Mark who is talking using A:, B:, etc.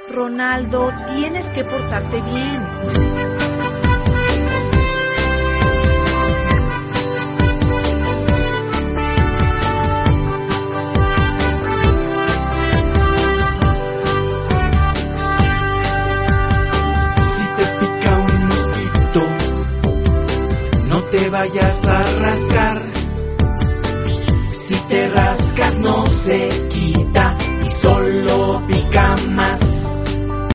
A: Ronaldo, tienes que portarte bien.
B: Si te pica un mosquito, no te vayas a rascar. Si te rascas no se quita y solo pica más.